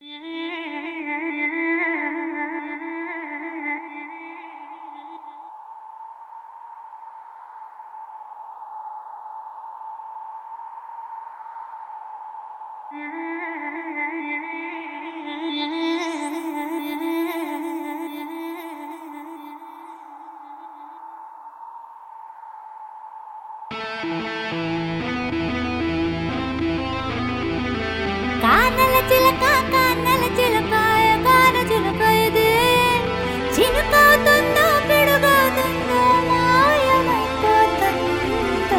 కానల చిలక కానల చిలక కాన చిలక ఇది చినుకవుతుందో పిడుగవుతుందో మాయమైపోతుందో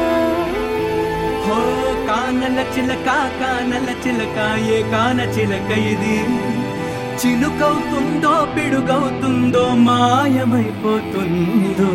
హో కానల చిలక ఏ కాన చిలక ఇది చినుకవుతుందో పిడుగవుతుందో మాయమైపోతుందో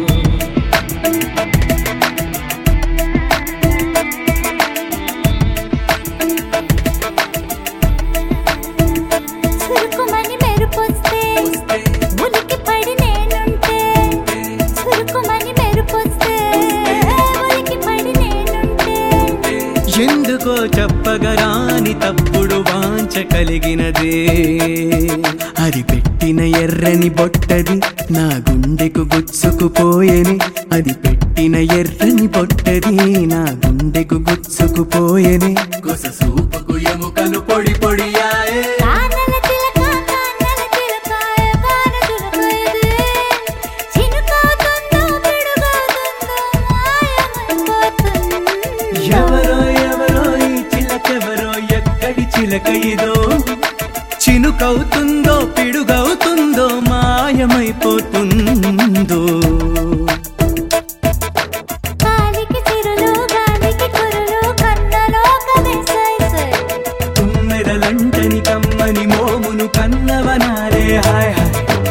ఎందుకో చెప్పగరాని తప్పుడు వాంఛ కలిగినదే అది పెట్టిన ఎర్రని బొట్టది నా గుండెకు గుచ్చుకుపోయేని అది పెట్టిన ఎర్రని బొట్టది నా గుండెకు గుచ్చుకుపోయేని కొస సూపుకు ఎముకలు పొడి పొడియాయే చిలక ఇదో చినుకవుతుందో పిడుగవుతుందో మాయమైపోతుందో తుమ్మెదలంటని కమ్మని మోమును కన్నవనారే హాయ్ హాయ్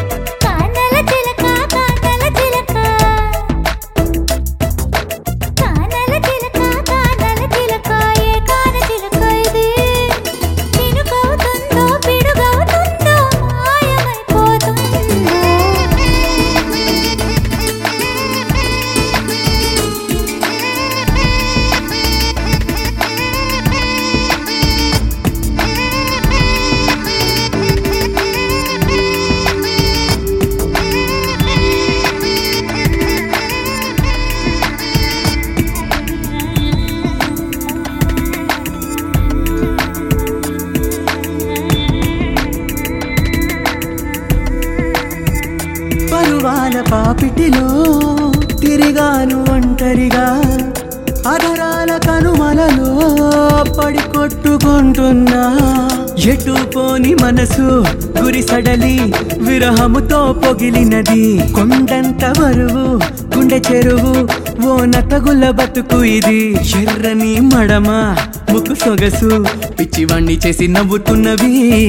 పరువాల పాపిటిలో తిరిగాను ఒంటరిగా అధరాల కనుమలలో పడి కొట్టుకుంటున్నా ఎటు పోని మనసు గురి సడలి విరహముతో పొగిలినది కొండంత బరువు గుండె చెరువు ఓ నతగుల బతుకు ఇది ఎర్రని మడమ ముక్కు సొగసు పిచ్చివాణ్ణి చేసి నవ్వుతున్నవి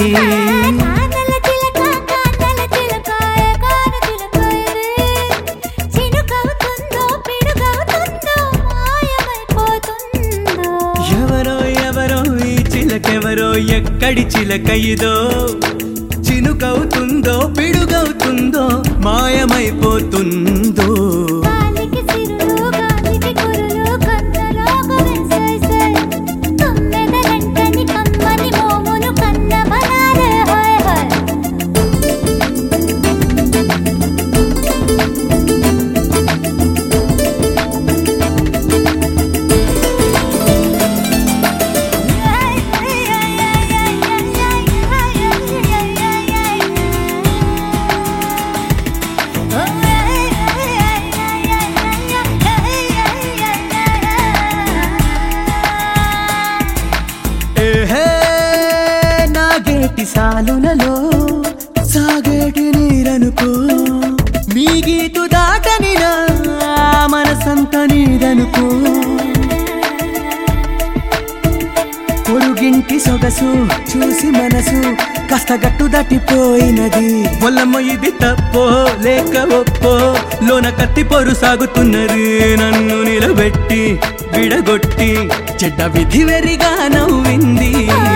ఎవరో ఎక్కడి చిలక ఇదో చినుకవుతుందో పిడుగవుతుందో మాయమైపోతుందో సాలులలో సాగేటి నీరనుకో మీ గీతు దాటని నా మనసంత నీదనుకో పొరుగింటి సొగసు చూసి మనసు కాస్త గట్టు దాటిపోయినది ఒల్లమ్మ ఇది తప్పో లేక ఒప్పో లోన కత్తి పొరు సాగుతున్నది నన్ను నిలబెట్టి విడగొట్టి చెడ్డ విధి వెరిగా నవ్వింది